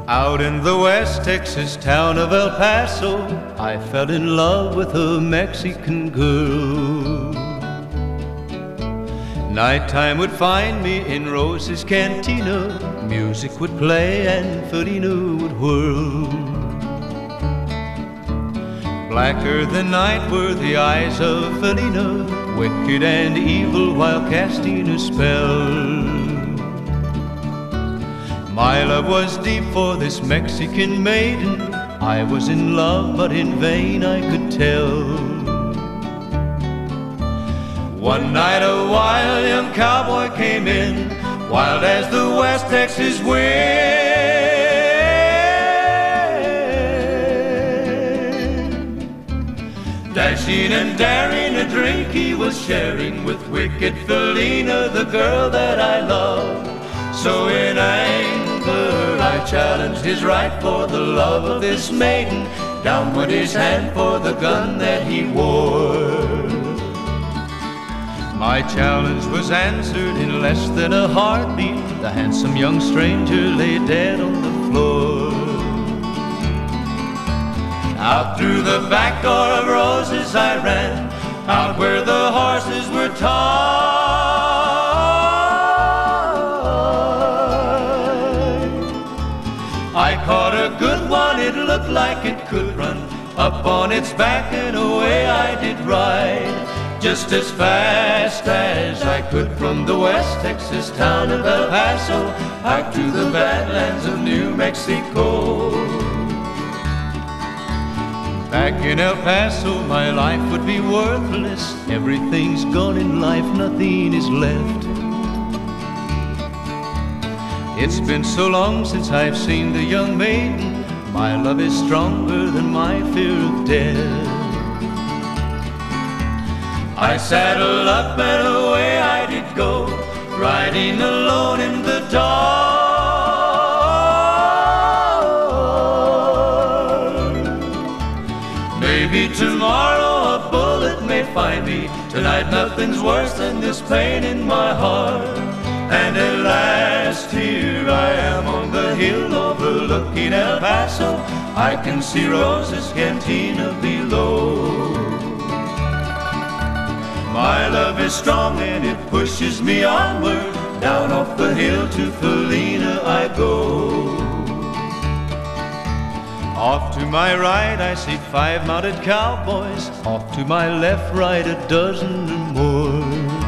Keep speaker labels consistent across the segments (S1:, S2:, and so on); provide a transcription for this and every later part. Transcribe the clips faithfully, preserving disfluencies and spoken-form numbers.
S1: Out in the West Texas town of El Paso, I fell in love with a Mexican girl. Nighttime would find me in Rose's Cantina. Music would play and Felina would whirl. Blacker than night were the eyes of Felina, wicked and evil while casting a spell. My love was deep for this Mexican maiden. I was in love, but in vain I could tell. One night a wild young cowboy came in, wild as the West Texas wind. Dashing and daring, a drink he was sharing with wicked Felina, the girl that I loved. So in anger I challenged his right for the love of this maiden. Down went his hand for the gun that he wore. My challenge was answered in less than a heartbeat. The handsome young stranger lay dead on the floor. Out through the back door of Roses I ran, out where the horses were tied. I caught a good one, it looked like it could run. Up on its back and away I did ride, just as fast as I could from the West Texas town of El Paso out to the badlands of New Mexico. Back in El Paso my life would be worthless. Everything's gone in life, nothing is left. It's been so long since I've seen the young maiden. My love is stronger than my fear of death. I saddled up and away I did go, riding alone in the dark. Maybe tomorrow a bullet may find me. Tonight nothing's worse than this pain in my heart. And at last here I am on the hill overlooking El Paso. I can see Rose's Cantina below. My love is strong and it pushes me onward. Down off the hill to Felina I go. Off to my right I see five mounted cowboys. Off to my left, right, a dozen or more.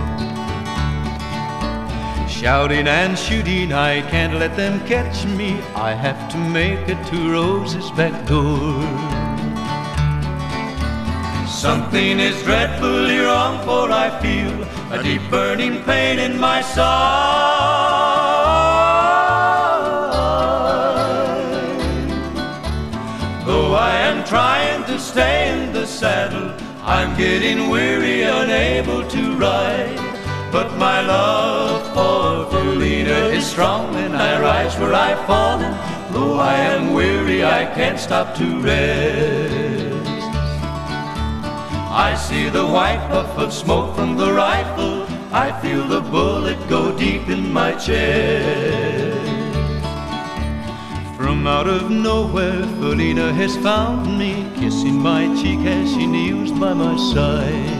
S1: Shouting and shooting, I can't let them catch me. I have to make it to Rose's back door. Something is dreadfully wrong, for I feel a deep burning pain in my side. Though I am trying to stay in the saddle, I'm getting weary, unable to ride. But my love for Felina is strong, and I rise where I've fallen. Though I am weary, I can't stop to rest. I see the white puff of smoke from the rifle. I feel the bullet go deep in my chest. From out of nowhere, Felina has found me, kissing my cheek as she kneels by my side.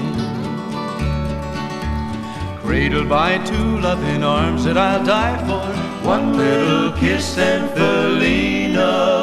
S1: Cradled by two loving arms that I'll die for, one little kiss and Felina